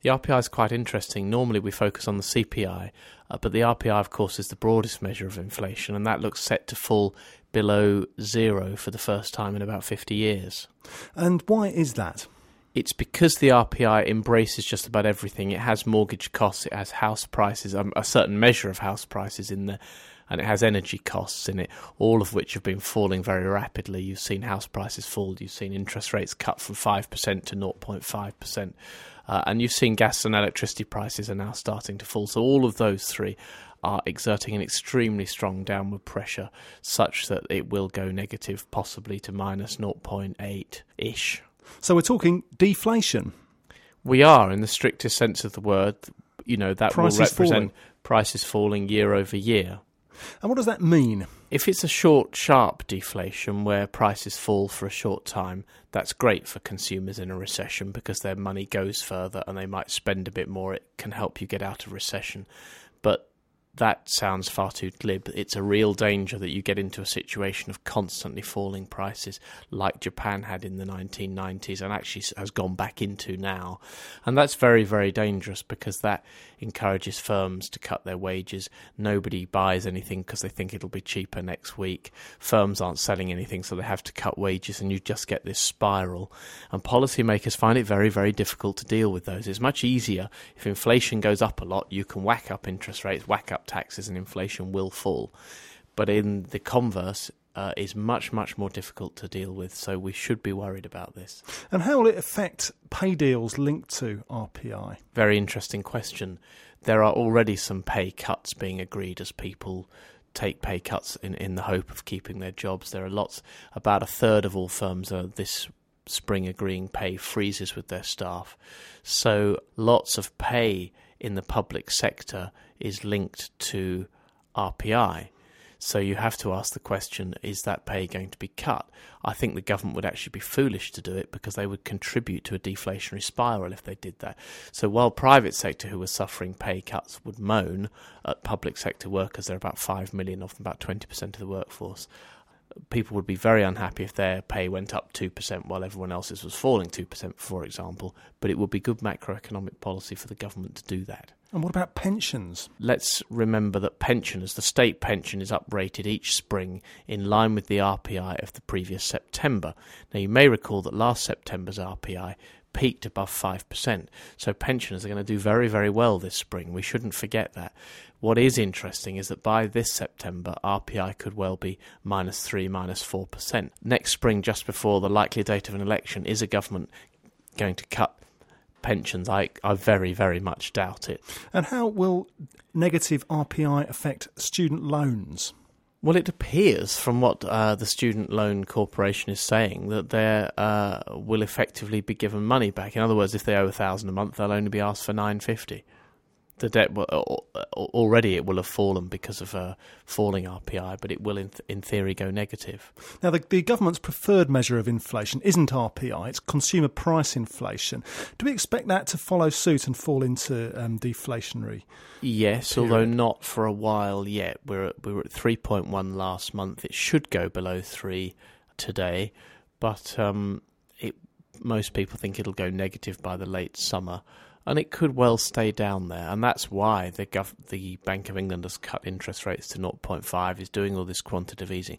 The RPI is quite interesting. Normally we focus on the CPI, but the RPI, of course, is the broadest measure of inflation, and that looks set to fall below zero for the first time in about 50 years. And why is that? It's because the RPI embraces just about everything. It has mortgage costs, it has house prices, a certain measure of house prices in there, and it has energy costs in it, all of which have been falling very rapidly. You've seen house prices fall, you've seen interest rates cut from 5% to 0.5%, and you've seen gas and electricity prices are now starting to fall. So all of those three are exerting an extremely strong downward pressure, such that it will go negative, possibly to minus 0.8-ish. So we're talking deflation. We are, in the strictest sense of the word. You know, that Prices will represent falling. prices falling year over year. And what does that mean? If it's a short, sharp deflation where prices fall for a short time, that's great for consumers in a recession because their money goes further and they might spend a bit more. It can help you get out of recession. But that sounds far too glib. It's a real danger that you get into a situation of constantly falling prices like Japan had in the 1990s and actually has gone back into now. And that's very, very dangerous because that encourages firms to cut their wages. Nobody buys anything because they think it'll be cheaper next week. Firms aren't selling anything, so they have to cut wages, and you just get this spiral. And policymakers find it very, very difficult to deal with those. It's much easier if inflation goes up a lot, you can whack up interest rates, whack up taxes, and inflation will fall. But in the converse, is much, much more difficult to deal with, so we should be worried about this. And how will it affect pay deals linked to RPI? Very interesting question. There are already some pay cuts being agreed as people take pay cuts in the hope of keeping their jobs. There are lots, about a third of all firms are this spring agreeing pay freezes with their staff. So lots of pay in the public sector is linked to RPI. So you have to ask the question, is that pay going to be cut? I think the government would actually be foolish to do it because they would contribute to a deflationary spiral if they did that. So while private sector who are suffering pay cuts would moan at public sector workers, there are about 5 million of them, about 20% of the workforce, people would be very unhappy if their pay went up 2% while everyone else's was falling 2%, for example. But it would be good macroeconomic policy for the government to do that. And what about pensions? Let's remember that pensioners, the state pension is uprated each spring in line with the RPI of the previous September. Now, you may recall that last September's RPI peaked above 5%. So pensioners are going to do very, very well this spring. We shouldn't forget that. What is interesting is that by this September, RPI could well be -3%, -4%. Next spring, just before the likely date of an election, is a government going to cut pensions? I very, very much doubt it. And how will negative RPI affect student loans? Well, it appears from what the Student Loan Corporation is saying that they will effectively be given money back. In other words, if they owe $1,000 a month, they'll only be asked for $950. The debt already it will have fallen because of falling RPI, but it will in theory go negative. Now, the government's preferred measure of inflation isn't RPI, it's consumer price inflation. Do we expect that to follow suit and fall into deflationary? Yes, period? Although not for a while yet. We were at 3.1 last month. It should go below 3 today, but most people think it'll go negative by the late summer. And it could well stay down there, and that's why the Bank of England has cut interest rates to 0.5, is doing all this quantitative easing.